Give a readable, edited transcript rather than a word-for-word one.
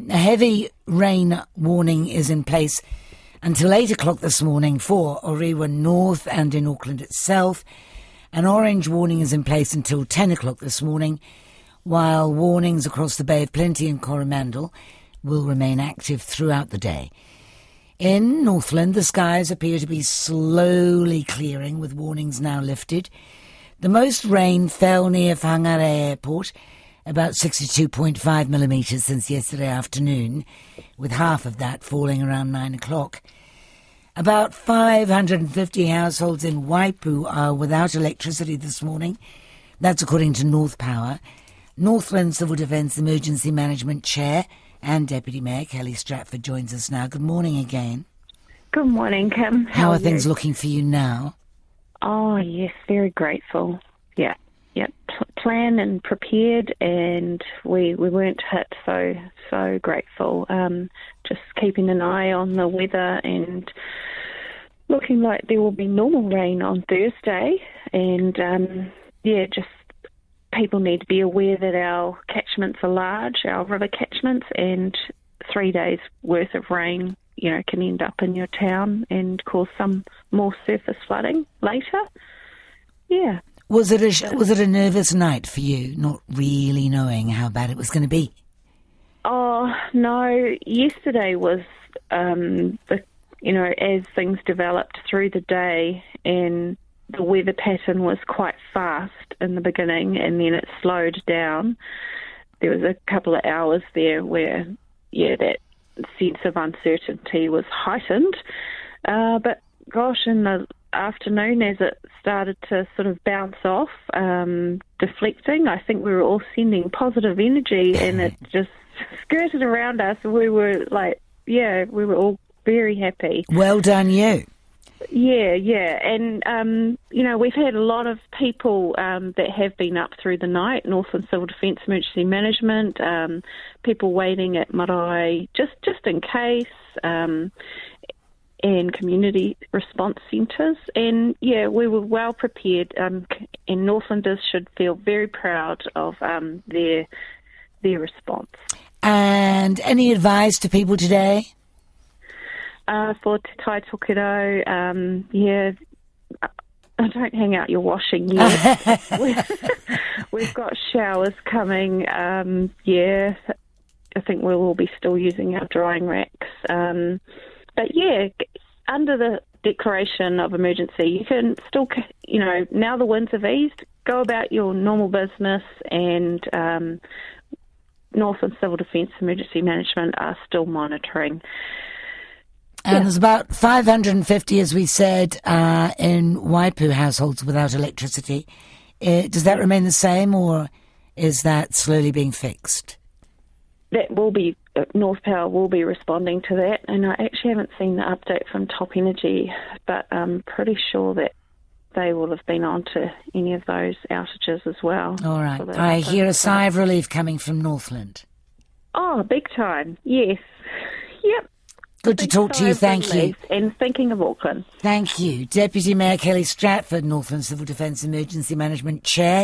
A heavy rain warning is in place until 8 o'clock this morning for Orewa North and in Auckland itself. An orange warning is in place until 10 o'clock this morning, while warnings across the Bay of Plenty and Coromandel will remain active throughout the day. In Northland, the skies appear to be slowly clearing, with warnings now lifted. The most rain fell near Whangarei Airport, about 62.5 millimetres since yesterday afternoon, with half of that falling around 9 o'clock. About 550 households in Waipu are without electricity this morning. That's according to North Power. Northland Civil Defence Emergency Management Chair and Deputy Mayor Kelly Stratford joins us now. Good morning again. Good morning, Kim. How are things looking for you now? Oh, yes, very grateful. Yeah. Planned and prepared, and we weren't hit, so grateful. Just keeping an eye on the weather and looking like there will be normal rain on Thursday. And, just people need to be aware that our catchments are large, our river catchments, and 3 days' worth of rain, can end up in your town and cause some more surface flooding later. Yeah. Was it a nervous night for you, not really knowing how bad it was going to be? Oh, no. Yesterday was, as things developed through the day, and the weather pattern was quite fast in the beginning, and then it slowed down. There was a couple of hours there where, that sense of uncertainty was heightened. But gosh, in the afternoon, as it started to sort of bounce off, deflecting, I think we were all sending positive energy, and it just skirted around us. We were we were all very happy. Well done, you. Yeah. And, we've had a lot of people that have been up through the night, Northland Civil Defence Emergency Management, people waiting at marae just in case, and community response centres. And, we were well prepared, and Northlanders should feel very proud of their response. And any advice to people today? For Te Tai Tokerau, don't hang out your washing yet. We've got showers coming. I think we'll all be still using our drying racks. But under the declaration of emergency, you can still, now the winds have eased, go about your normal business, and Northland Civil Defence Emergency Management are still monitoring. And there's about 550, as we said, in Waipu households without electricity. Does that remain the same, or is that slowly being fixed? That will be, North Power will be responding to that, and I actually haven't seen the update from Top Energy, but I'm pretty sure that they will have been on to any of those outages as well. All right. I hear a sigh of relief coming from Northland. Oh, big time, yes. Yep. Good to talk to you, thank you. And thinking of Auckland. Thank you. Deputy Mayor Kelly Stratford, Northland Civil Defence Emergency Management Chair.